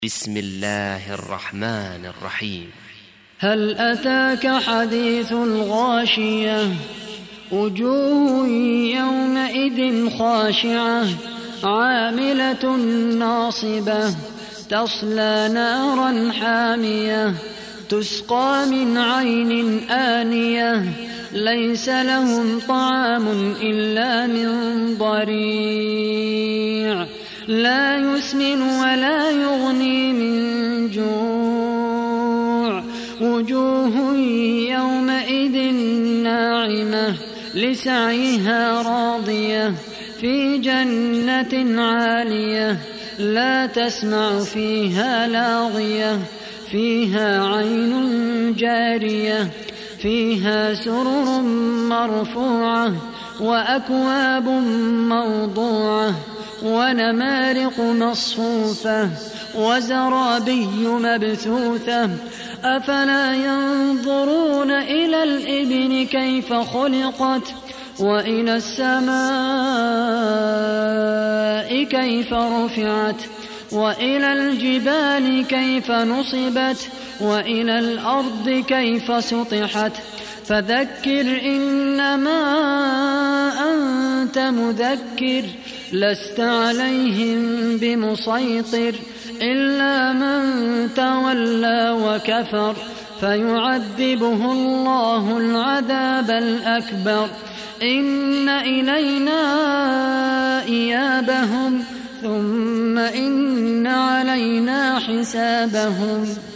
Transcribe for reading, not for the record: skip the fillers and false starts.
بسم الله الرحمن الرحيم. هل أتاك حديث الغاشية وجوه يومئذ خاشعة عاملة ناصبة تصلى نارا حامية تسقى من عين آنية ليس لهم طعام إلا من ضريع لا يسمن ولا يغني من جوع وجوه يومئذ ناعمة لسعيها راضية في جنة عالية لا تسمع فيها لاغية فيها عين جارية فيها سرر مرفوعة وأكواب موضوعة ونمارق مصفوفة وزرابي مبثوثة أفلا ينظرون إلى الإبل كيف خلقت وإلى السماء كيف رفعت وإلى الجبال كيف نصبت وإلى الأرض كيف سطحت فذكر إنما أنت مذكر لست عليهم بمسيطر إلا من تولى وكفر فيعذبه الله العذاب الأكبر إن إلينا إيابهم ثم إن علينا حسابهم.